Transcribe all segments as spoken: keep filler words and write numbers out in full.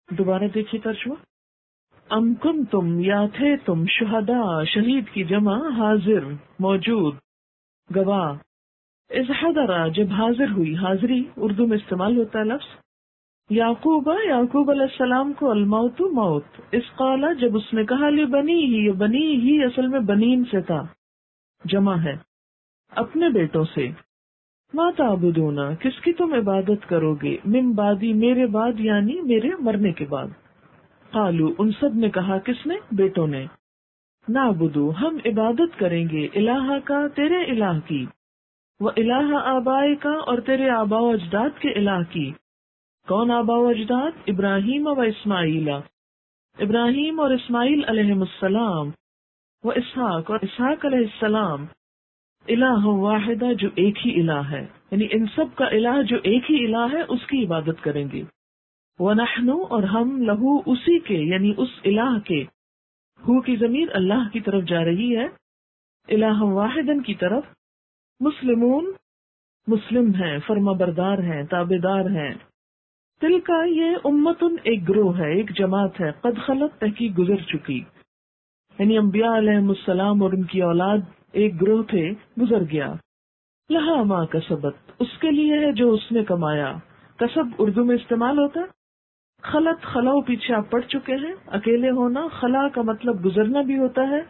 دوبارہ دیکھیے ترجمہ. ام کنتم یا تھے تم شہداء شہید کی جمع حاضر موجود گواہ اذ حضرا جب حاضر ہوئی حاضری اردو میں استعمال ہوتا ہے لفظ یعقوب یعقوب علیہ السلام کو الموت موت اس قالا جب اس نے کہا لی بنی ہی بنی ہی اصل میں بنین سے تھا جمع ہے اپنے بیٹوں سے ما تعبدون کس کی تم عبادت کرو گے من بعدی میرے بعد یعنی میرے مرنے کے بعد. قالو ان سب نے کہا کس نے بیٹوں نے نعبدو ہم عبادت کریں گے الہ کا تیرے الہ کی و الہ آبائے کا اور تیرے آبا و اجداد کے الہ کی. کون آبا و اجداد ابراہیم و اسماعیل ابراہیم اور اسماعیل علیہ السلام و اسحاق اور اسحاق علیہ السلام الہ واحدہ جو ایک ہی الہ ہے یعنی ان سب کا الہ جو ایک ہی الہ ہے اس کی عبادت کریں گے. وَنَحْنُ اور ہم لہو اسی کے یعنی اس الہ کے ہو کی ضمیر اللہ کی طرف جا رہی ہے الہ واحدن کی طرف مسلمون مسلم ہیں فرما بردار ہیں تابعدار ہیں. تل کا یہ امتن ایک گروہ ہے ایک جماعت ہے قد خلت تحقیق گزر چکی یعنی انبیاء علیہ السلام اور ان کی اولاد ایک گروہ تھے گزر گیا. لہا ما کسبت اس کے لیے ہے جو اس نے کمایا. کسب اردو میں استعمال ہوتا ہے خلط خلاؤ پیچھے آپ پڑھ چکے ہیں اکیلے ہونا خلا کا مطلب گزرنا بھی ہوتا ہے.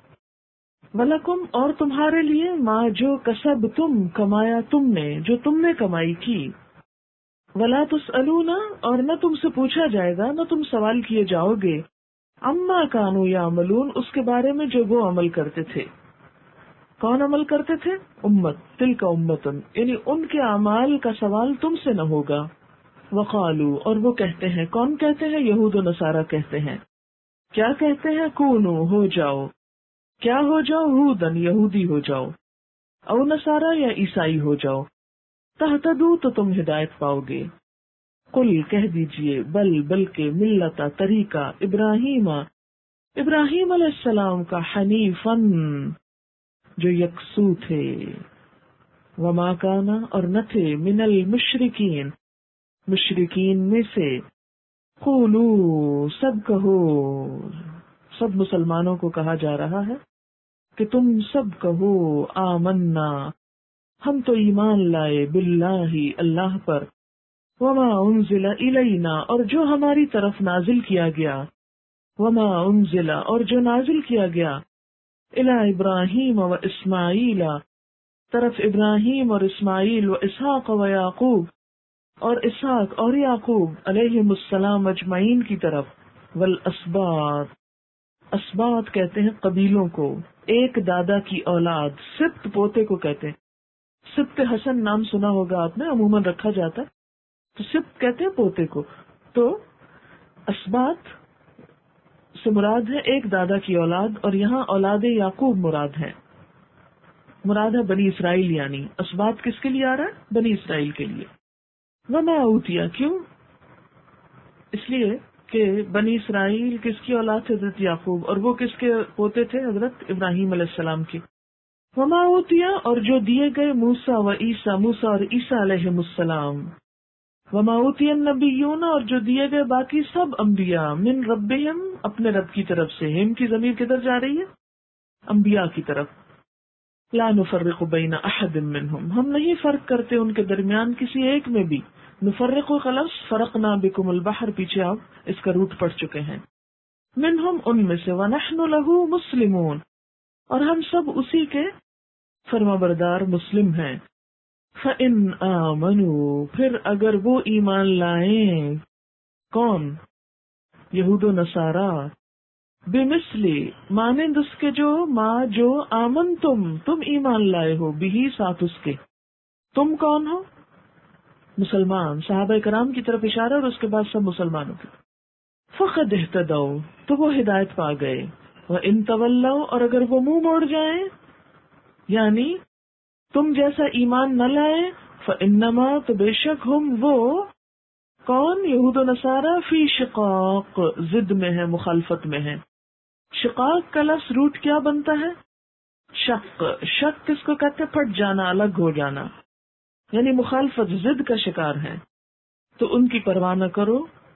ولکم اور تمہارے لیے ما جو کسب تم کمایا تم نے جو تم نے کمائی کی. ولا تسألون اور نہ تم سے پوچھا جائے گا نہ تم سوال کیے جاؤ گے اما کانوا یعملون اس کے بارے میں جو وہ عمل کرتے تھے. کون عمل کرتے تھے امت تل کا امتن یعنی ان کے اعمال کا سوال تم سے نہ ہوگا. وقالو اور وہ کہتے ہیں کون کہتے ہیں یہود و نصارہ کہتے ہیں کیا کہتے ہیں کونو ہو جاؤ کیا ہو جاؤ ہودن یہودی ہو جاؤ او نصارہ یا عیسائی ہو جاؤ تہتدو تو تم ہدایت پاؤ گے. قل کہہ دیجئے بل بلکہ ملتا طریقہ ابراہیم ابراہیم علیہ السلام کا حنیفن جو یکسو تھے وما کانا اور نہ تھے من المشرکین مشرکین میں سے. قولو سب کہو سب مسلمانوں کو کہا جا رہا ہے کہ تم سب کہو آمنا ہم تو ایمان لائے باللہ اللہ پر وما انزل الینا اور جو ہماری طرف نازل کیا گیا وما انزل اور جو نازل کیا گیا الی ابراہیم و اسماعیل طرف ابراہیم اور اسماعیل و اسحاق و یعقوب اور اسحاق اور یعقوب علیہم السلام اجمعین کی طرف. والاسباط اسباط کہتے ہیں قبیلوں کو ایک دادا کی اولاد سبت پوتے کو کہتے ہیں. سبت حسن نام سنا ہوگا آپ نے عموماً رکھا جاتا ہے تو سبت کہتے ہیں پوتے کو. تو اسباط سے مراد ہے ایک دادا کی اولاد اور یہاں اولاد یعقوب مراد ہے مراد ہے بنی اسرائیل یعنی اسباط کس کے لیے آ رہا ہے بنی اسرائیل کے لیے. وما اوتیا کیوں اس لیے کہ بنی اسرائیل کس کی اولاد تھے حضرت یعقوب اور وہ کس کے پوتے تھے حضرت ابراہیم علیہ السلام کی. وما اوتیا اور جو دیے گئے موسیٰ و عیسیٰ موسیٰ اور عیسیٰ علیہ السلام. وما اوتی النبیون اور جو دیے گئے باقی سب انبیاء من ربہم اپنے رب کی طرف سے. ہم کی ضمیر کدھر جا رہی ہے انبیاء کی طرف. لا نفرق بین احد منہم ہم نہیں فرق کرتے ان کے درمیان کسی ایک میں بھی. نفرق و خلص فرقنا بکم البحر پیچھے آپ اس کا روٹ پڑھ چکے ہیں. منہم ان میں سے ونحن لہ مسلمون اور ہم سب اسی کے فرما بردار مسلم ہیں. فَإِنْ آمَنُوا پھر اگر وہ ایمان لائیں کون یہود و نصارا بمثلی مانند اس کے جو ما جو آمن تم تم ایمان لائے ہو بھی ساتھ اس کے. تم کون ہو مسلمان صحابہ کرام کی طرف اشارہ اور اس کے بعد سب مسلمانوں کی. فقد اہتدوا تو وہ ہدایت پا گئے. وَإِن تولوا اور اگر وہ منہ موڑ جائیں یعنی تم جیسا ایمان نہ لائے فإنما تو بے شک ہم وہ کون یہود و نصارہ فی شقاق ضد میں ہے مخالفت میں ہے. شقاق کا لفظ روٹ کیا بنتا ہے شق. شق کس کو کہتے پھٹ جانا الگ ہو جانا یعنی مخالفت ضد کا شکار ہے. تو ان کی پرواہ نہ کرو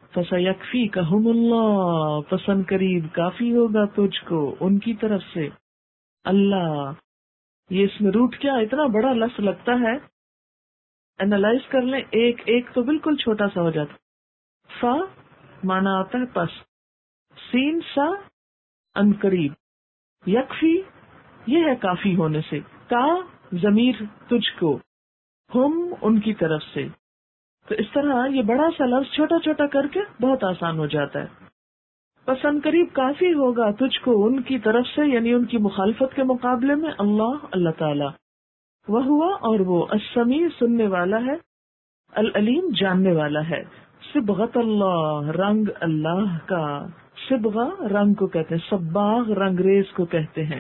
فَسَيَكْفِيكَهُمُ اللَّهُ، پسند قریب کافی ہوگا تجھ کو ان کی طرف سے اللہ۔ یہ اس میں روٹ کیا اتنا بڑا لفظ لگتا ہے، انالائز کر لیں، ایک ایک تو بالکل چھوٹا سا ہو جاتا۔ فا مانا آتا ہے پس، سین سا ان قریب، یکفی یہ ہے کافی ہونے سے، کا ضمیر تجھ کو، ہم ان کی طرف سے۔ تو اس طرح یہ بڑا سا لفظ چھوٹا چھوٹا کر کے بہت آسان ہو جاتا ہے۔ پسند قریب کافی ہوگا تجھ کو ان کی طرف سے، یعنی ان کی مخالفت کے مقابلے میں، اللہ اللہ تعالی، وہ ہوا اور وہ السمیع سننے والا ہے، العلیم جاننے والا ہے۔ صبغت اللہ رنگ اللہ کا، صبغہ رنگ کو کہتے ہیں، صباغ رنگ ریز کو کہتے ہیں۔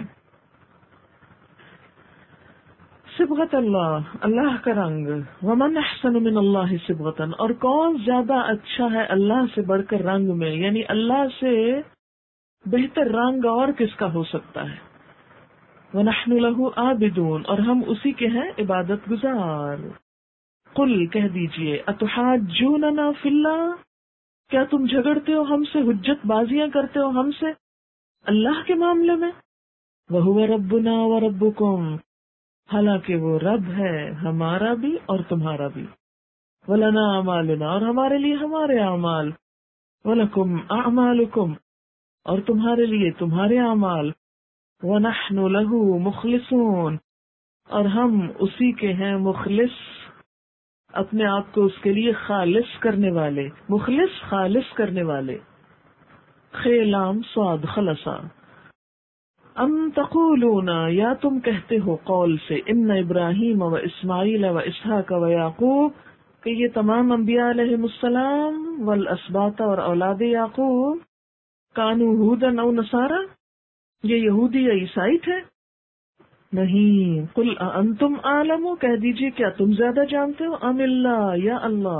صبغت اللہ اللہ کا رنگ، ومن احسن من اللہ صبغتاً، اور کون زیادہ اچھا ہے اللہ سے بڑھ کر رنگ میں، یعنی اللہ سے بہتر رنگ اور کس کا ہو سکتا ہے۔ وَنَحْنُ لَهُ عَابِدُونَ، اور ہم اسی کے ہیں عبادت گزار۔ قل کہہ دیجئے، اتحاجوننا فی اللہ، کیا تم جھگڑتے ہو ہم سے، حجت بازیاں کرتے ہو ہم سے اللہ کے معاملے میں؟ وَهُوَ رَبُّنَا وَرَبُّكُمْ، حالانکہ وہ رب ہے ہمارا بھی اور تمہارا بھی۔ وَلَنَا أَعْمَالُنَا، اور ہمارے لیے ہمارے اعمال، وَلَكُمْ أَعْمَالُكُمْ، اور تمہارے لیے تمہارے اعمال، وَنَحْنُ لَهُ مُخْلِصُونَ، اور ہم اسی کے ہیں مخلص، اپنے آپ کو اس کے لیے خالص کرنے والے، مخلص خالص کرنے والے۔ خیلام سواد خلصا، ام تقولون، یا تم کہتے ہو قول سے، ان ابراہیم و اسماعیل و اسحاق و یعقوب، کہ یہ تمام انبیاء علیہ السلام، والاسباط اور اولاد یعقوب، کانو ہودن او نصارا، یہ یہودی یا عیسائی تھے؟ نہیں، قل انتم عالم، کہہ دیجئے کیا تم زیادہ جانتے ہو، ام اللہ یا اللہ۔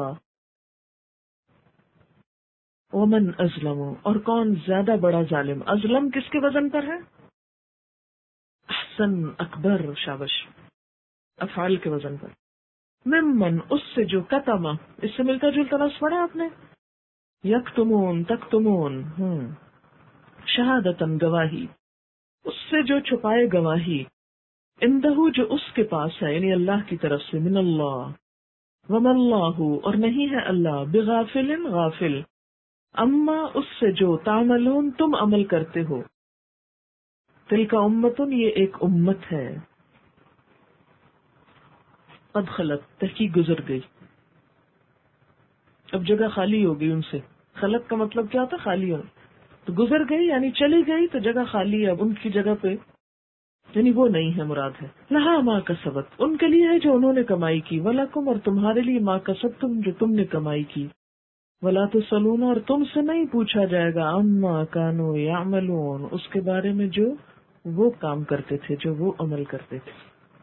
ومن ازلم، اور کون زیادہ بڑا ظالم، ازلم کس کے وزن پر ہے؟ احسن، اکبر، شابش، افعال کے وزن پر۔ ممن، اس سے جو، کتما اس سے ملتا جلتا لفظ پڑھا آپ نے، یکتمون تکتمون، ہوں شہادتن گواہی، اس سے جو چھپائے گواہی، اندہو جو اس کے پاس ہے، یعنی اللہ کی طرف سے، من اللہ، وما اللہ، اور نہیں ہے اللہ، بغافل غافل، اما اس سے جو، تعملون تم عمل کرتے ہو، تلک امتن یہ ایک امت ہے، قد خلت تحقیق گزر گئی، اب جگہ خالی ہو گئی ان سے، خلت کا مطلب کیا ہوتا، خالی ہونا، تو گزر گئی یعنی چلی گئی تو جگہ خالی ہے، اب ان کی جگہ پہ یعنی وہ نہیں ہے مراد ہے۔ لہا ما کسبت، ان کے لیے ہے جو انہوں نے کمائی کی، ولکم، اور تمہارے لیے ما کسبتم جو تم نے کمائی کی، ولا تسألون، اور تم سے نہیں پوچھا جائے گا، عما کانوا یعملون، اس کے بارے میں جو وہ کام کرتے تھے، جو وہ عمل کرتے تھے۔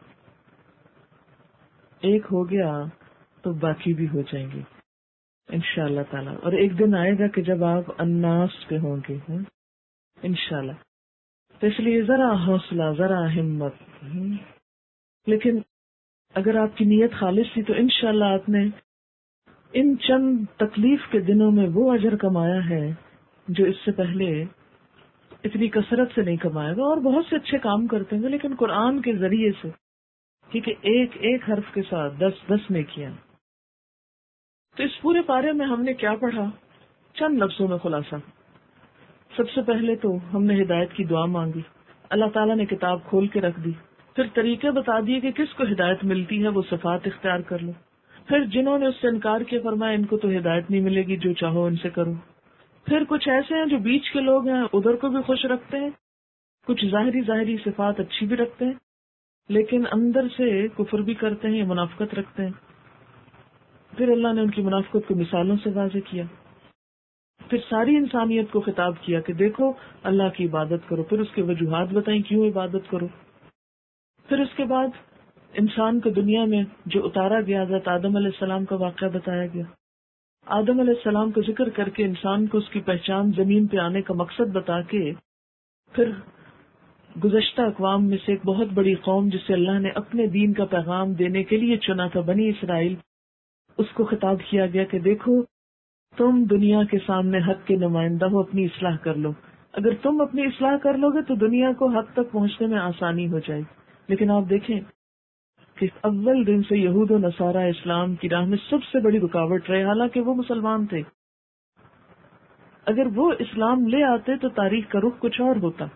ایک ہو گیا تو باقی بھی ہو جائیں گے انشاءاللہ تعالی، اور ایک دن آئے گا کہ جب آپ الناس پہ ہوں گے انشاءاللہ، تو اس لیے ذرا حوصلہ، ذرا ہمت، لیکن اگر آپ کی نیت خالص تھی تو انشاءاللہ آپ نے ان چند تکلیف کے دنوں میں وہ اجر کمایا ہے جو اس سے پہلے اتنی کثرت سے نہیں کمائے گا، اور بہت سے اچھے کام کرتے ہیں لیکن قرآن کے ذریعے سے، کیونکہ ایک ایک حرف کے ساتھ دس دس نے کیا۔ تو اس پورے پارے میں ہم نے کیا پڑھا، چند لفظوں میں خلاصہ۔ سب سے پہلے تو ہم نے ہدایت کی دعا مانگی، اللہ تعالیٰ نے کتاب کھول کے رکھ دی، پھر طریقے بتا دیے کہ کس کو ہدایت ملتی ہے، وہ صفات اختیار کر لو، پھر جنہوں نے اس سے انکار کیا فرمایا ان کو تو ہدایت نہیں ملے گی، جو چاہو ان سے کرو۔ پھر کچھ ایسے ہیں جو بیچ کے لوگ ہیں، ادھر کو بھی خوش رکھتے ہیں، کچھ ظاہری ظاہری صفات اچھی بھی رکھتے ہیں لیکن اندر سے کفر بھی کرتے ہیں یا منافقت رکھتے ہیں۔ پھر اللہ نے ان کی منافقت کو مثالوں سے واضح کیا، پھر ساری انسانیت کو خطاب کیا کہ دیکھو اللہ کی عبادت کرو، پھر اس کے وجوہات بتائیں کیوں عبادت کرو۔ پھر اس کے بعد انسان کو دنیا میں جو اتارا گیا، حضرت آدم علیہ السلام کا واقعہ بتایا گیا، آدم علیہ السلام کو ذکر کر کے انسان کو اس کی پہچان، زمین پہ آنے کا مقصد بتا کے، پھر گزشتہ اقوام میں سے ایک بہت بڑی قوم جسے اللہ نے اپنے دین کا پیغام دینے کے لیے چنا تھا، بنی اسرائیل، اس کو خطاب کیا گیا کہ دیکھو تم دنیا کے سامنے حق کے نمائندہ ہو، اپنی اصلاح کر لو. اگر تم اپنی اصلاح کر لو گے تو دنیا کو حق تک پہنچنے میں آسانی ہو جائے گی. لیکن آپ دیکھیں کہ اول دن سے یہود و نصارہ اسلام کی راہ میں سب سے بڑی رکاوٹ رہے، حالانکہ وہ مسلمان تھے. اگر وہ اسلام لے آتے تو تاریخ کا رخ کچھ اور ہوتا.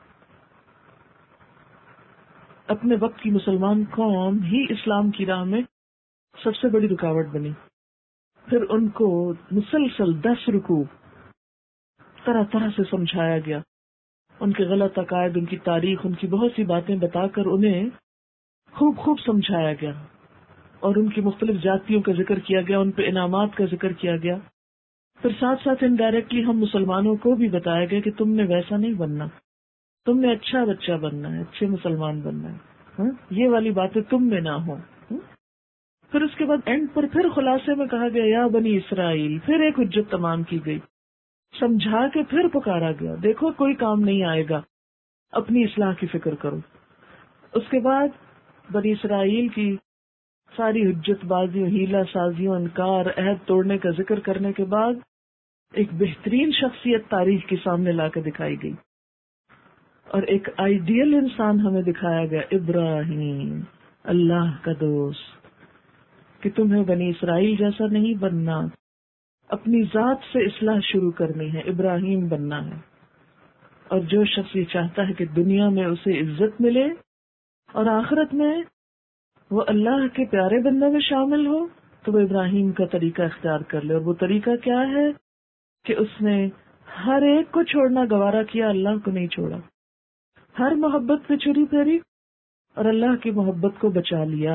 اپنے وقت کی مسلمان قوم ہی اسلام کی راہ میں سب سے بڑی رکاوٹ بنی. پھر ان کو مسلسل دس رکوع طرح طرح سے سمجھایا گیا، ان کے غلط عقائد، ان کی تاریخ، ان کی بہت سی باتیں بتا کر انہیں خوب خوب سمجھایا گیا، اور ان کی مختلف جاتیوں کا ذکر کیا گیا، ان پہ انعامات کا ذکر کیا گیا. پھر ساتھ ساتھ انڈائریکٹلی ہم مسلمانوں کو بھی بتایا گیا کہ تم نے ویسا نہیں بننا، تم نے اچھا بچہ بننا ہے، اچھے مسلمان بننا ہے. ہاں؟ یہ والی باتیں تم میں نہ ہوں. پھر اس کے بعد اینڈ پر پھر خلاصے میں کہا گیا یا بنی اسرائیل، پھر ایک حجت تمام کی گئی، سمجھا کے پھر پکارا گیا، دیکھو کوئی کام نہیں آئے گا، اپنی اصلاح کی فکر کرو. اس کے بعد بنی اسرائیل کی ساری حجت بازیوں، ہیلا سازیوں، انکار، عہد توڑنے کا ذکر کرنے کے بعد ایک بہترین شخصیت تاریخ کے سامنے لا کے دکھائی گئی، اور ایک آئیڈیل انسان ہمیں دکھایا گیا، ابراہیم، اللہ کا دوست، کہ تمہیں بنی اسرائیل جیسا نہیں بننا، اپنی ذات سے اصلاح شروع کرنی ہے، ابراہیم بننا ہے. اور جو شخص یہ چاہتا ہے کہ دنیا میں اسے عزت ملے اور آخرت میں وہ اللہ کے پیارے بندوں میں شامل ہو، تو وہ ابراہیم کا طریقہ اختیار کر لے. اور وہ طریقہ کیا ہے کہ اس نے ہر ایک کو چھوڑنا گوارا کیا، اللہ کو نہیں چھوڑا. ہر محبت پہ چھری پھیری اور اللہ کی محبت کو بچا لیا.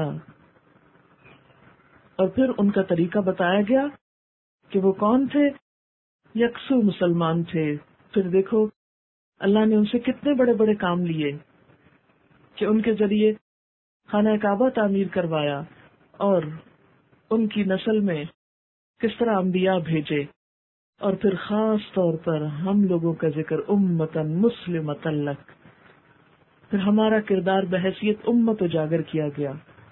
اور پھر ان کا طریقہ بتایا گیا کہ وہ کون تھے، یکسو مسلمان تھے. پھر دیکھو اللہ نے ان سے کتنے بڑے بڑے کام لیے کہ ان کے ذریعے خانہ کعبہ تعمیر کروایا، اور ان کی نسل میں کس طرح انبیاء بھیجے. اور پھر خاص طور پر ہم لوگوں کا ذکر امتن مسلمتن لک، پھر ہمارا کردار بحیثیت امت اجاگر کیا گیا،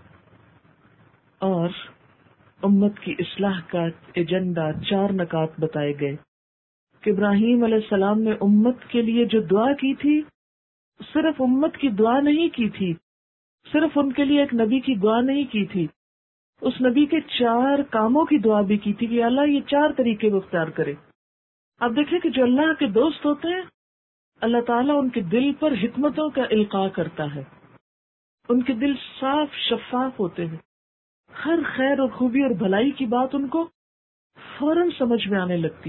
اور امت کی اصلاح کا ایجنڈا، چار نکات بتائے گئے کہ ابراہیم علیہ السلام نے امت کے لیے جو دعا کی تھی، صرف امت کی دعا نہیں کی تھی، صرف ان کے لیے ایک نبی کی دعا نہیں کی تھی، اس نبی کے چار کاموں کی دعا بھی کی تھی کہ اللہ یہ چار طریقے وہ اختیار کرے. آپ دیکھیں کہ جو اللہ کے دوست ہوتے ہیں، اللہ تعالیٰ ان کے دل پر حکمتوں کا القاء کرتا ہے، ان کے دل صاف شفاف ہوتے ہیں، ہر خیر اور خوبی اور بھلائی کی بات ان کو فوراً سمجھ میں آنے لگتی،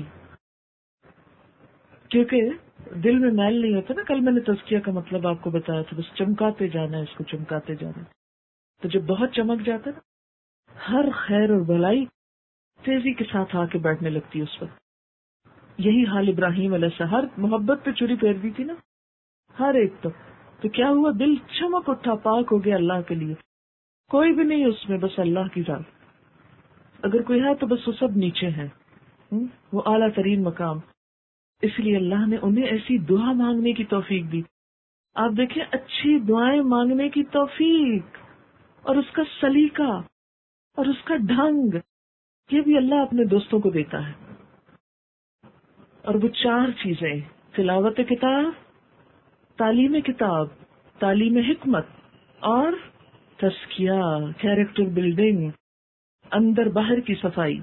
کیونکہ دل میں میل نہیں ہوتا نا. کل میں نے تزکیہ کا مطلب آپ کو بتایا تھا، بس چمکاتے جانا ہے، اس کو چمکاتے جانا ہے. تو جب بہت چمک جاتا ہے نا، ہر خیر اور بھلائی تیزی کے ساتھ آ کے بیٹھنے لگتی ہے اس وقت. یہی حال ابراہیم علیہ السلام، ہر محبت پہ چوری پھیر دی تھی نا، ہر ایک تو تو کیا ہوا، دل چمک اٹھا، پاک ہو گیا اللہ کے لیے. کوئی بھی نہیں اس میں، بس اللہ کی ذات. اگر کوئی ہے تو بس وہ سب نیچے ہیں، وہ اعلیٰ ترین مقام. اس لیے اللہ نے انہیں ایسی دعا مانگنے کی توفیق دی. آپ دیکھیں، اچھی دعائیں مانگنے کی توفیق اور اس کا سلیقہ اور اس کا ڈھنگ، یہ بھی اللہ اپنے دوستوں کو دیتا ہے. اور وہ چار چیزیں، تلاوت کتاب، تعلیم کتاب، تعلیم حکمت اور تزکیہ، کیریکٹر بلڈنگ، اندر باہر کی صفائی.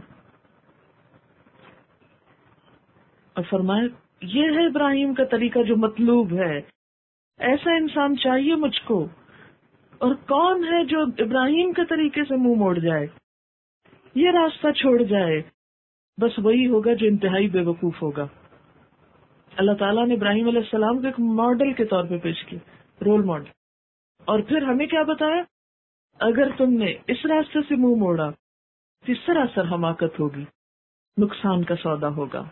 اور فرمایا یہ ہے ابراہیم کا طریقہ جو مطلوب ہے، ایسا انسان چاہیے مجھ کو. اور کون ہے جو ابراہیم کے طریقے سے منہ موڑ جائے، یہ راستہ چھوڑ جائے، بس وہی ہوگا جو انتہائی بے وقوف ہوگا. اللہ تعالیٰ نے ابراہیم علیہ السلام کو ایک ماڈل کے طور پہ پیش کیا، رول ماڈل. اور پھر ہمیں کیا بتایا، اگر تم نے اس راستے سے منہ موڑا تو سراسر حماقت ہوگی، نقصان کا سودا ہوگا.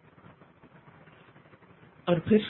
اور پھر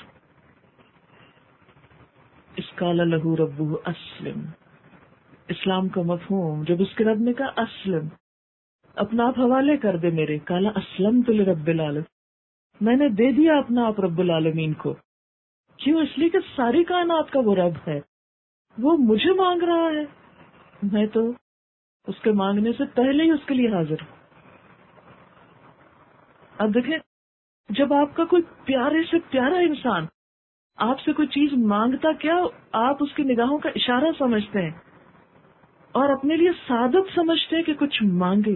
اس قال لہ ربہ اسلم، اسلام کا مفہوم جب اس کے رب نے کہا اسلم، اپنا آپ حوالے کر دے میرے، قال اسلمت لرب العالمین، میں نے دے دیا اپنا آپ رب العالمین کو. کیوں؟ اس لیے کہ ساری کائنات کا وہ رب ہے، وہ مجھے مانگ رہا ہے، میں تو اس کے مانگنے سے پہلے ہی اس کے لیے حاضر ہوں. اب دیکھیں، جب آپ کا کوئی پیارے سے پیارا انسان آپ سے کوئی چیز مانگتا، کیا آپ اس کی نگاہوں کا اشارہ سمجھتے ہیں اور اپنے لیے سعادت سمجھتے ہیں کہ کچھ مانگے؟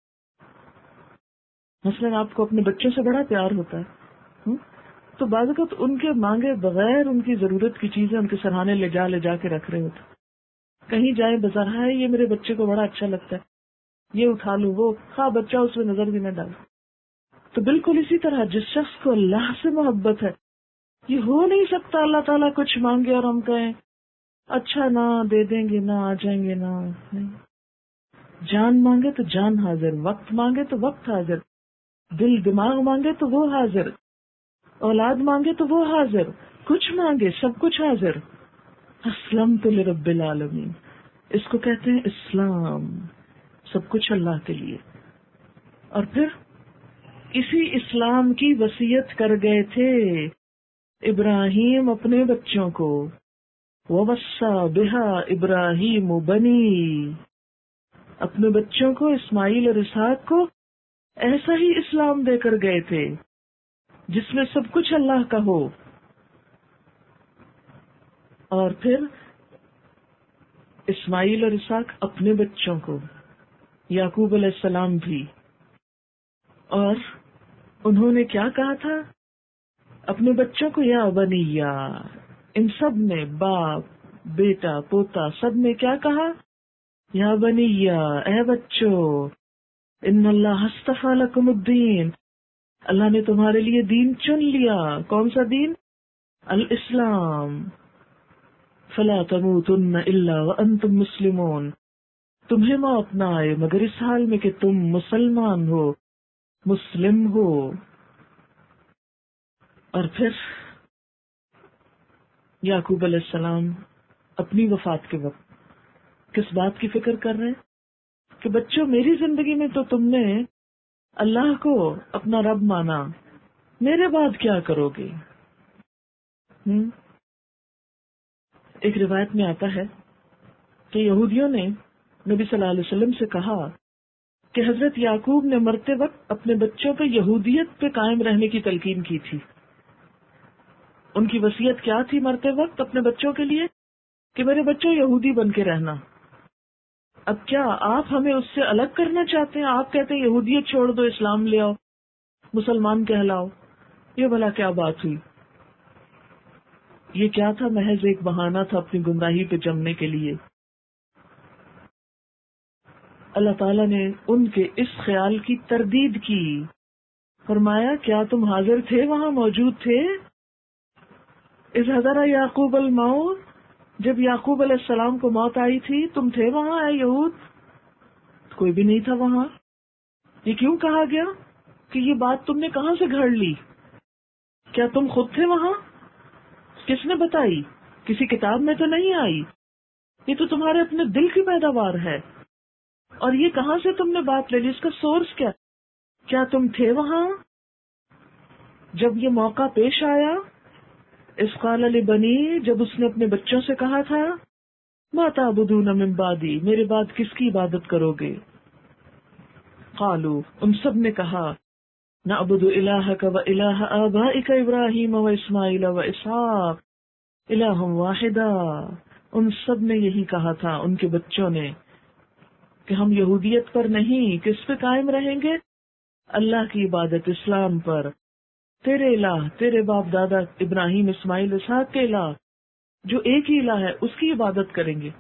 مثلا آپ کو اپنے بچوں سے بڑا پیار ہوتا ہے، ہم؟ تو بعض اوقات ان کے مانگے بغیر ان کی ضرورت کی چیزیں ان کے سرہانے لے جا لے جا کے رکھ رہے ہوتے، کہیں جائے بازار، ہے یہ میرے بچے کو بڑا اچھا لگتا ہے، یہ اٹھا لوں، وہ ہاں بچہ اس میں نظر بھی نہ ڈال۔ تو بالکل اسی طرح جس شخص کو اللہ سے محبت ہے، یہ ہو نہیں سکتا اللہ تعالیٰ کچھ مانگے اور ہم کہیں اچھا نہ دے دیں گے، نہ آ جائیں گے، نہ نہیں۔ جان مانگے تو جان حاضر، وقت مانگے تو وقت حاضر، دل دماغ مانگے تو وہ حاضر، اولاد مانگے تو وہ حاضر، کچھ مانگے سب کچھ حاضر۔ اسلمت لرب العالمین، اس کو کہتے ہیں اسلام، سب کچھ اللہ کے لیے۔ اور پھر اسی اسلام کی وصیت کر گئے تھے ابراہیم اپنے بچوں کو، وَوَصَّى بِهَا ابراہیم بنی، اپنے بچوں کو اسماعیل اور اسحاق کو ایسا ہی اسلام دے کر گئے تھے جس میں سب کچھ اللہ کا ہو۔ اور پھر اسماعیل اور اسحاق اپنے بچوں کو، یعقوب علیہ السلام بھی، اور انہوں نے کیا کہا تھا اپنے بچوں کو؟ یا بنیا، ان سب نے باپ بیٹا پوتا سب نے کیا کہا؟ یا بنیا، اے بچو، ان اللہ اصطفیٰ لکم الدین، اللہ نے تمہارے لیے دین چن لیا۔ کون سا دین؟ الاسلام۔ فلا تموتن الا وانتم مسلمون، تمہیں موت نہ آئے مگر اس حال میں کہ تم مسلمان ہو، مسلم ہو۔ اور پھر یعقوب علیہ السلام اپنی وفات کے وقت کس بات کی فکر کر رہے ہیں کہ بچوں میری زندگی میں تو تم نے اللہ کو اپنا رب مانا، میرے بعد کیا کرو گے؟ ہم؟ ایک روایت میں آتا ہے کہ یہودیوں نے نبی صلی اللہ علیہ وسلم سے کہا کہ حضرت یعقوب نے مرتے وقت اپنے بچوں پہ یہودیت پہ قائم رہنے کی تلقین کی تھی۔ ان کی وصیت کیا تھی مرتے وقت اپنے بچوں کے لیے؟ کہ میرے بچوں یہودی بن کے رہنا۔ اب کیا آپ ہمیں اس سے الگ کرنا چاہتے ہیں؟ آپ کہتے ہیں یہودیت چھوڑ دو، اسلام لے آؤ، مسلمان کہلاؤ۔ یہ بھلا کیا بات ہوئی؟ یہ کیا تھا؟ محض ایک بہانہ تھا اپنی گمراہی پہ جمنے کے لیے۔ اللہ تعالیٰ نے ان کے اس خیال کی تردید کی، فرمایا کیا تم حاضر تھے، وہاں موجود تھے؟ اذ حضر یعقوب الموت، جب یعقوب علیہ السلام کو موت آئی تھی تم تھے وہاں؟ اے یہود، کوئی بھی نہیں تھا وہاں۔ یہ کیوں کہا گیا کہ یہ بات تم نے کہاں سے گھڑ لی؟ کیا تم خود تھے وہاں؟ کس نے بتائی؟ کسی کتاب میں تو نہیں آئی، یہ تو تمہارے اپنے دل کی پیداوار ہے۔ اور یہ کہاں سے تم نے بات لے لی؟ اس کا سورس کیا؟ کیا تم تھے وہاں جب یہ موقع پیش آیا؟ اس قال لبنی، جب اس نے اپنے بچوں سے کہا تھا ما تعبدون من بعدی، میرے بعد کس کی عبادت کرو گے؟ قالوا، ان سب نے کہا نعبد الہک و الہ آبائک ابراہیم و اسماعیل و اسحاق الہ واحدا، ان سب نے یہی کہا تھا، ان کے بچوں نے، کہ ہم یہودیت پر نہیں، کس پہ قائم رہیں گے؟ اللہ کی عبادت، اسلام پر، تیرے الہ، تیرے باپ دادا ابراہیم اسماعیل اسحاق کے الہ جو ایک ہی الہ ہے اس کی عبادت کریں گے۔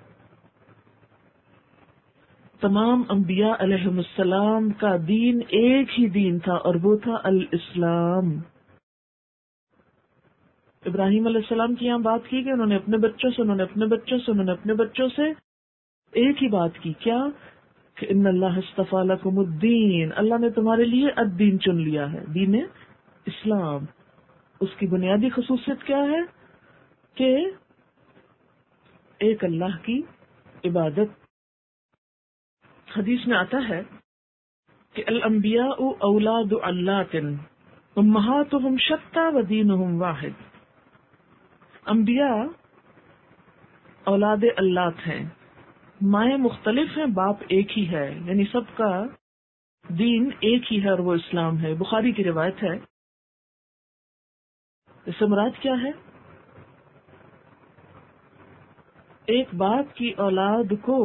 تمام انبیاء علیہم السلام کا دین ایک ہی دین تھا اور وہ تھا الاسلام۔ ابراہیم علیہ السلام کی یہاں بات کی کہ انہوں نے اپنے بچوں سے انہوں نے اپنے بچوں سے انہوں نے اپنے بچوں سے ایک ہی بات کی، کیا؟ کہ ان اللہ اصطفیٰ لکم الدین، اللہ نے تمہارے لیے الدین چن لیا ہے، دین اسلام۔ اس کی بنیادی خصوصیت کیا ہے؟ کہ ایک اللہ کی عبادت۔ حدیث میں آتا ہے کہ الانبیاء اولاد علات امہاتہم شتیٰ ودینہم واحد، انبیاء اولاد علات ہیں، مائیں مختلف ہیں، باپ ایک ہی ہے، یعنی سب کا دین ایک ہی ہے اور وہ اسلام ہے. بخاری کی روایت ہے. اس سے مراد کیا ہے؟ ایک باپ کی اولاد کو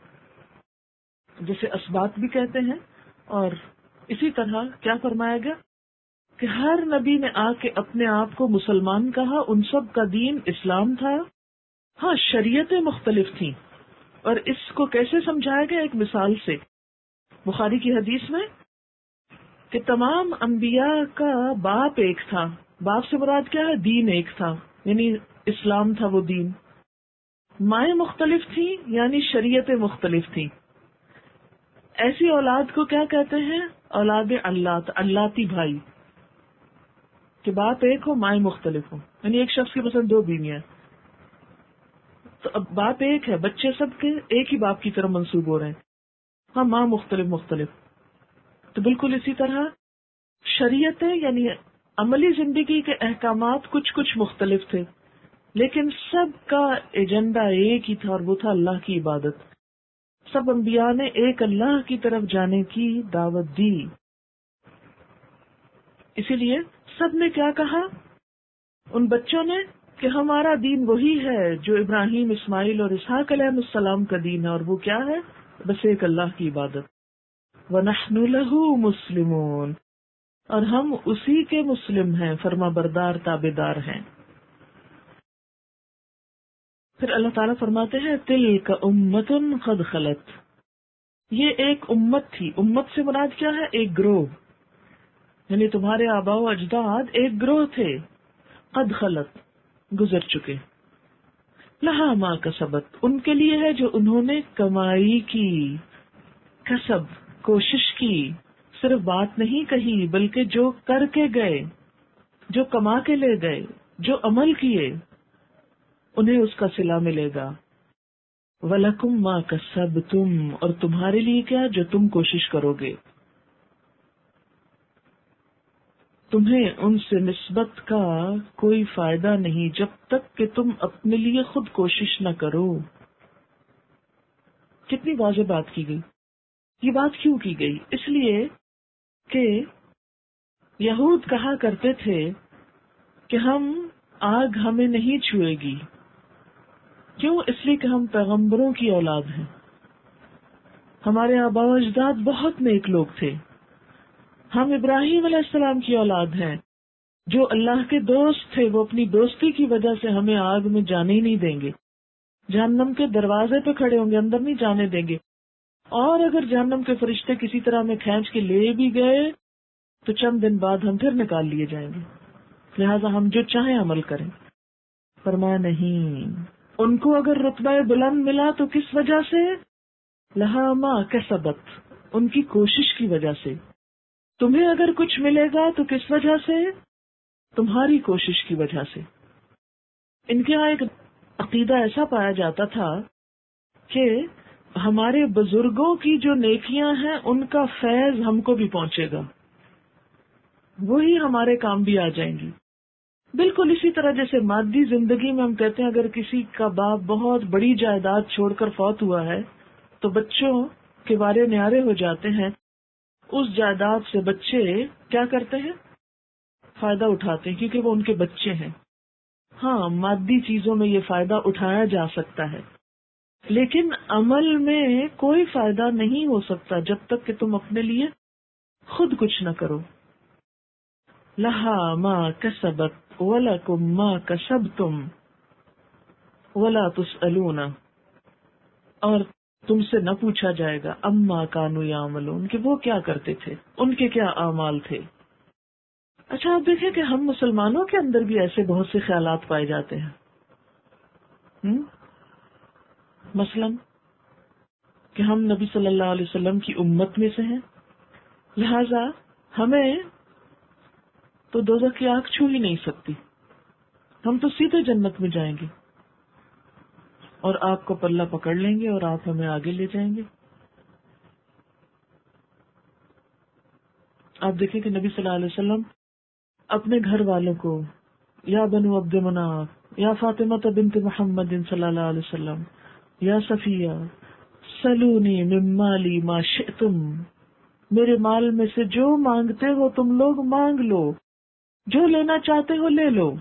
جسے اسباط بھی کہتے ہیں، اور اسی طرح کیا فرمایا گیا کہ ہر نبی نے آ کے اپنے آپ کو مسلمان کہا. ان سب کا دین اسلام تھا. ہاں، شریعتیں مختلف تھیں، اور اس کو کیسے سمجھایا گیا؟ ایک مثال سے. بخاری کی حدیث میں کہ تمام انبیاء کا باپ ایک تھا. باپ سے مراد کیا ہے؟ دین ایک تھا، یعنی اسلام تھا وہ دین. مائیں مختلف تھیں، یعنی شریعتیں مختلف تھیں. ایسی اولاد کو کیا کہتے ہیں؟ اولاد اللہ، اللہتی بھائی، کہ باپ ایک ہو مائیں مختلف ہو. یعنی ایک شخص کی مثلا دو بیویاں ہیں، تو اب باپ ایک ہے، بچے سب کے ایک ہی باپ کی طرف منسوب ہو رہے ہیں. ہاں، ماں مختلف مختلف. تو بالکل اسی طرح شریعتیں یعنی عملی زندگی کے احکامات کچھ کچھ مختلف تھے، لیکن سب کا ایجنڈا ایک ہی تھا، اور وہ تھا اللہ کی عبادت. سب انبیاء نے ایک اللہ کی طرف جانے کی دعوت دی. اسی لیے سب نے کیا کہا ان بچوں نے کہ ہمارا دین وہی ہے جو ابراہیم، اسماعیل اور اسحاق علیہ السلام کا دین ہے، اور وہ کیا ہے؟ بس ایک اللہ کی عبادت. وَنَحْنُ لَهُ مُسْلِمُونَ، اور ہم اسی کے مسلم ہیں، فرما بردار، تابعدار ہیں. پھر اللہ تعالیٰ فرماتے ہیں تِلْكَ أُمَّةٌ قَدْ خَلَتْ، یہ ایک امت تھی. امت سے مراد کیا ہے؟ ایک گروہ، یعنی تمہارے آباء و اجداد ایک گروہ تھے. قد خلت، گزر چکے. لہا ما کسبت، ان کے لیے ہے جو انہوں نے کمائی کی. کسب، کوشش کی، صرف بات نہیں کہی بلکہ جو کر کے گئے، جو کما کے لے گئے، جو عمل کیے، انہیں اس کا صلہ ملے گا. وَلَكُمْ مَا كَسَبْتُمْ، اور تمہارے لیے کیا جو تم کوشش کرو گے. تمہیں ان سے نسبت کا کوئی فائدہ نہیں جب تک کہ تم اپنے لیے خود کوشش نہ کرو. کتنی واضح بات کی گئی. یہ بات کیوں کی گئی؟ اس لیے کہ یہود کہا کرتے تھے کہ ہم آگ ہمیں نہیں چھوئے گی. کیوں؟ اس لیے کہ ہم پیغمبروں کی اولاد ہیں، ہمارے آباء و اجداد بہت نیک لوگ تھے. ہم ابراہیم علیہ السلام کی اولاد ہیں، جو اللہ کے دوست تھے. وہ اپنی دوستی کی وجہ سے ہمیں آگ میں جانے ہی نہیں دیں گے. جہنم کے دروازے پہ کھڑے ہوں گے، اندر نہیں جانے دیں گے. اور اگر جہنم کے فرشتے کسی طرح میں کھینچ کے لے بھی گئے تو چند دن بعد ہم پھر نکال لیے جائیں گے. لہذا ہم جو چاہیں عمل کریں. فرمایا نہیں، ان کو اگر رتبہ بلند ملا تو کس وجہ سے؟ لہا ما کسبت، ان کی کوشش کی وجہ سے. تمہیں اگر کچھ ملے گا تو کس وجہ سے؟ تمہاری کوشش کی وجہ سے. ان کے یہاں ایک عقیدہ ایسا پایا جاتا تھا کہ ہمارے بزرگوں کی جو نیکیاں ہیں ان کا فیض ہم کو بھی پہنچے گا، وہی ہمارے کام بھی آ جائیں گی. بالکل اسی طرح جیسے مادی زندگی میں ہم کہتے ہیں اگر کسی کا باپ بہت بڑی جائیداد چھوڑ کر فوت ہوا ہے تو بچوں کے بارے نیارے ہو جاتے ہیں. اس جائیداد سے بچے کیا کرتے ہیں؟ فائدہ اٹھاتے ہیں، کیونکہ وہ ان کے بچے ہیں. ہاں، مادی چیزوں میں یہ فائدہ اٹھایا جا سکتا ہے، لیکن عمل میں کوئی فائدہ نہیں ہو سکتا جب تک کہ تم اپنے لیے خود کچھ نہ کرو. لہا ما کسبت ولکم ما کسبتم ولا تسألون، اور تم سے نہ پوچھا جائے گا اما کانوا یعملون، کہ وہ کیا کرتے تھے، ان کے کیا اعمال تھے. اچھا آپ دیکھیں کہ ہم مسلمانوں کے اندر بھی ایسے بہت سے خیالات پائے جاتے ہیں. ہم مثلا کہ ہم نبی صلی اللہ علیہ وسلم کی امت میں سے ہیں، لہذا ہمیں تو دوزخ کی آگ چھو ہی نہیں سکتی، ہم تو سیدھے جنت میں جائیں گے، اور آپ کو پلہ پکڑ لیں گے اور آپ ہمیں آگے لے جائیں گے. آپ دیکھیں کہ نبی صلی اللہ علیہ وسلم اپنے گھر والوں کو یا بنو عبد مناف، یا فاطمہ بنت محمد صلی اللہ علیہ وسلم، یا صفیہ، سلونی من مالی ما شئتم، میرے مال میں سے جو مانگتے ہو تم لوگ مانگ لو، جو لینا چاہتے ہو لے لو.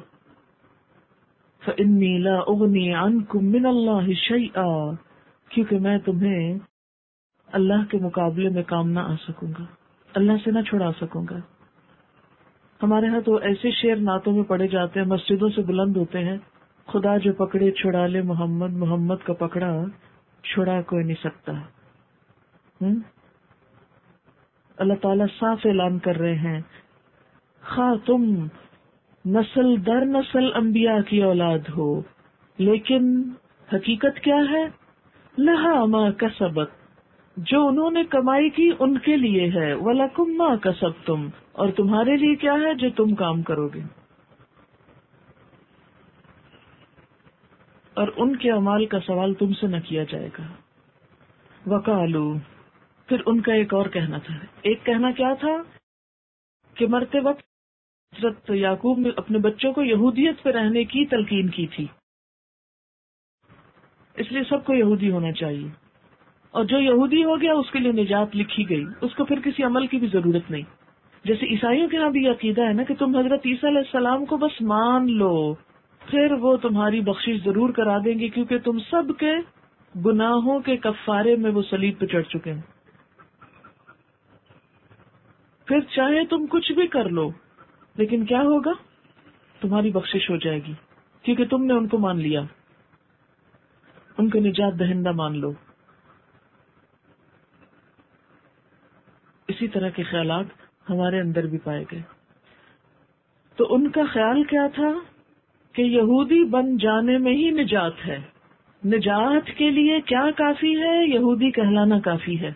فإنی لا اغنی عنکم من اللہ شیئا، کیونکہ میں تمہیں اللہ کے مقابلے میں کام نہ آ سکوں گا، اللہ سے نہ چھڑا سکوں گا. ہمارے ہاں تو ایسے شعر نعتوں میں پڑھے جاتے ہیں، مسجدوں سے بلند ہوتے ہیں، خدا جو پکڑے چھڑا لے محمد، محمد کا پکڑا چھڑا کوئی نہیں سکتا. ہم؟ اللہ تعالیٰ صاف اعلان کر رہے ہیں، خواہ تم نسل در نسل انبیاء کی اولاد ہو، لیکن حقیقت کیا ہے؟ لہا ما کسبت، جو انہوں نے کمائی کی ان کے لیے ہے، وَلَكُمْ مَا كَسَبْتُمْ، اور تمہارے لیے کیا ہے جو تم کام کرو گے. اور ان کے اعمال کا سوال تم سے نہ کیا جائے گا. وَقَالُوا، پھر ان کا ایک اور کہنا تھا. ایک کہنا کیا تھا کہ مرتے وقت حضرت یعقوب نے اپنے بچوں کو یہودیت پہ رہنے کی تلقین کی تھی، اس لیے سب کو یہودی ہونا چاہیے، اور جو یہودی ہو گیا اس کے لیے نجات لکھی گئی، اس کو پھر کسی عمل کی بھی ضرورت نہیں. جیسے عیسائیوں کے یہاں بھی عقیدہ ہے نا کہ تم حضرت عیسیٰ علیہ السلام کو بس مان لو، پھر وہ تمہاری بخشش ضرور کرا دیں گے، کیونکہ تم سب کے گناہوں کے کفارے میں وہ صلیب پہ چڑھ چکے ہیں. پھر چاہے تم کچھ بھی کر لو، لیکن کیا ہوگا؟ تمہاری بخشش ہو جائے گی، کیونکہ تم نے ان کو مان لیا، ان کو نجات دہندہ مان لو. اسی طرح کے خیالات ہمارے اندر بھی پائے گئے. تو ان کا خیال کیا تھا کہ یہودی بن جانے میں ہی نجات ہے، نجات کے لیے کیا کافی ہے؟ یہودی کہلانا کافی ہے.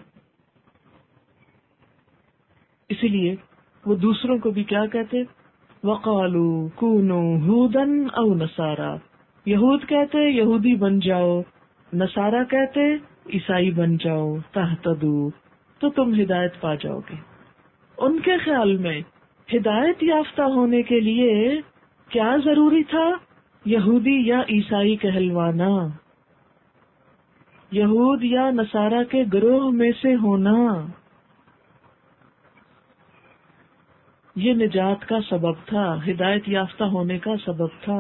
اسی لیے وہ دوسروں کو بھی کیا کہتے؟ وَقَالُوا كُونُوا هُودًا أَوْ نَصَارَىٰ، یہود کہتے یہودی بن جاؤ، نصارہ کہتے عیسائی بن جاؤ، تہتدوا، تو تم ہدایت پا جاؤ گے. ان کے خیال میں ہدایت یافتہ ہونے کے لیے کیا ضروری تھا؟ یہودی یا عیسائی کہلوانا، یہود یا نصارہ کے گروہ میں سے ہونا. یہ نجات کا سبب تھا، ہدایت یافتہ ہونے کا سبب تھا.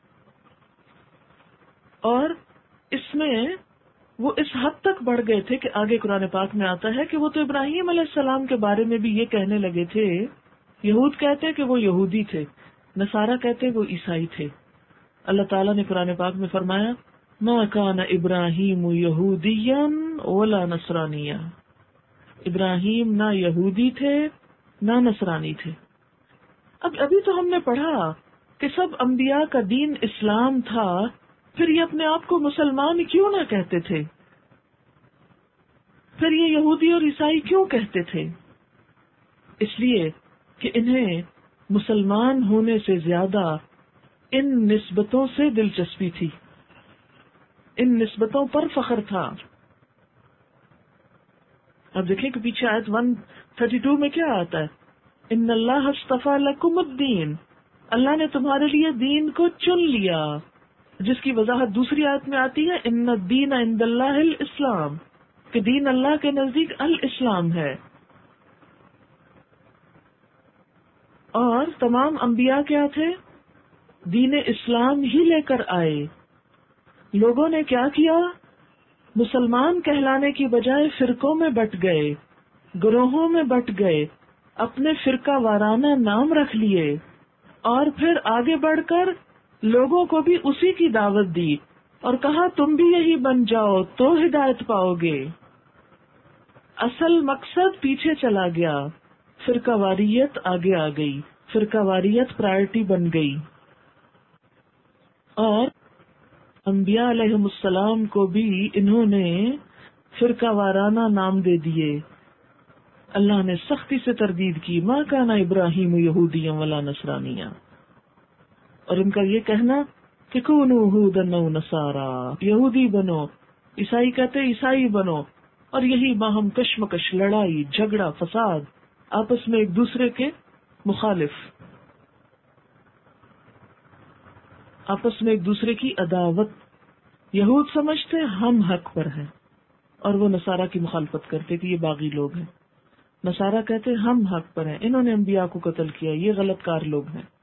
اور اس میں وہ اس حد تک بڑھ گئے تھے کہ آگے قرآن پاک میں آتا ہے کہ وہ تو ابراہیم علیہ السلام کے بارے میں بھی یہ کہنے لگے تھے، یہود کہتے کہ وہ یہودی تھے، نصارہ کہتے وہ عیسائی تھے. اللہ تعالیٰ نے قرآن پاک میں فرمایا ما کان ابراہیم یہودیا ولا نصرانیا، ابراہیم نہ یہودی تھے نہ نصرانی تھے. اب ابھی تو ہم نے پڑھا کہ سب انبیاء کا دین اسلام تھا، پھر یہ اپنے آپ کو مسلمان کیوں نہ کہتے تھے؟ پھر یہ یہودی اور عیسائی کیوں کہتے تھے؟ اس لیے کہ انہیں مسلمان ہونے سے زیادہ ان نسبتوں سے دلچسپی تھی، ان نسبتوں پر فخر تھا. اب دیکھیں کہ پیچھے آیت ایک سو بتیس میں کیا آتا ہے؟ ان اللہ اصطفیٰ لکم الدین، اللہ نے تمہارے لیے دین کو چن لیا، جس کی وضاحت دوسری آیت میں آتی ہے ان الدین عند اللہ الاسلام، کہ دین اللہ کے نزدیک الاسلام ہے. اور تمام انبیاء کیا تھے؟ دین اسلام ہی لے کر آئے. لوگوں نے کیا کیا؟ مسلمان کہلانے کی بجائے فرقوں میں بٹ گئے، گروہوں میں بٹ گئے، اپنے فرقہ وارانہ نام رکھ لیے، اور پھر آگے بڑھ کر لوگوں کو بھی اسی کی دعوت دی اور کہا تم بھی یہی بن جاؤ تو ہدایت پاؤ گے. اصل مقصد پیچھے چلا گیا، فرقہ واریت آگے آ گئی، فرقہ واریت پرائرٹی بن گئی. اور انبیاء علیہم السلام کو بھی انہوں نے فرقہ وارانہ نام دے دیے. اللہ نے سختی سے تردید کی ما کان ابراہیم یہودیا ولا نصرانیا. اور ان کا یہ کہنا کہ کونوا ہودا او نصارا، یہودی بنو، عیسائی کہتے عیسائی بنو، اور یہی باہم کشمکش، لڑائی جھگڑا فساد، آپس میں ایک دوسرے کے مخالف، آپس میں ایک دوسرے کی عداوت. یہود سمجھتے ہم حق پر ہیں، اور وہ نصارہ کی مخالفت کرتے کہ یہ باغی لوگ ہیں. نصارہ کہتے ہیں ہم حق پر ہیں، انہوں نے انبیاء کو قتل کیا، یہ غلط کار لوگ ہیں.